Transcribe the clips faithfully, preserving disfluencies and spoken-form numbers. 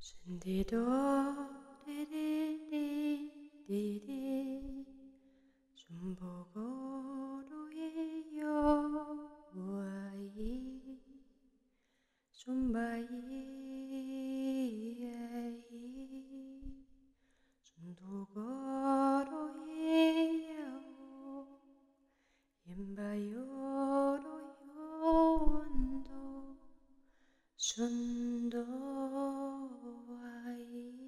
신디도 리리리리리 순복으로의 여우아이 순바이아이 순도거로의 여우 옌바요로 요원도 순도아이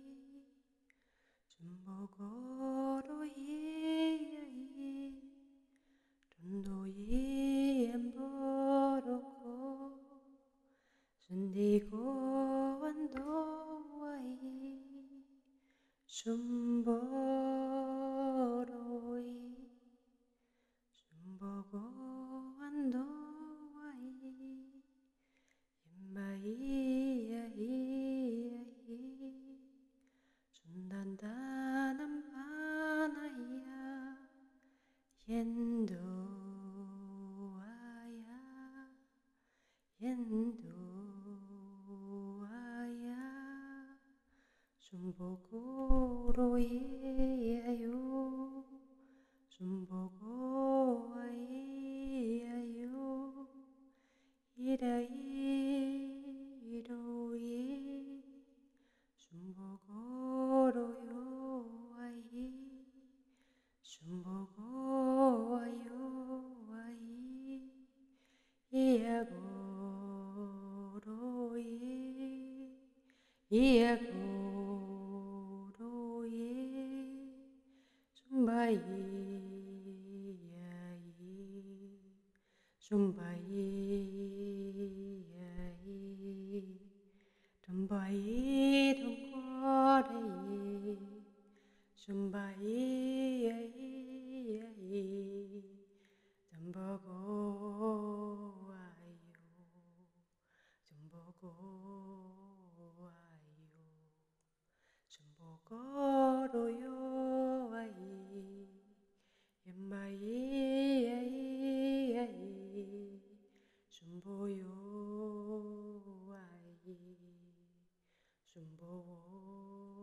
순복으로의 돈도이 엠버로고 순디고 완도아이 순보로이 순보고 완도아이 옌마이야이야이 순단단한 바나야 옌두아야 옌두아야 순복으로이야요 순복어아이야요 이라이로이 순복어로요아이 순복어아요아이 이야고로이 이야고로이 순바이야이 순바이야이 덤바이 덤꼬레이 순바이야이 덤보고아요 덤보고아요 순복어로요아이 옌마이야이야이 순보요아이 순보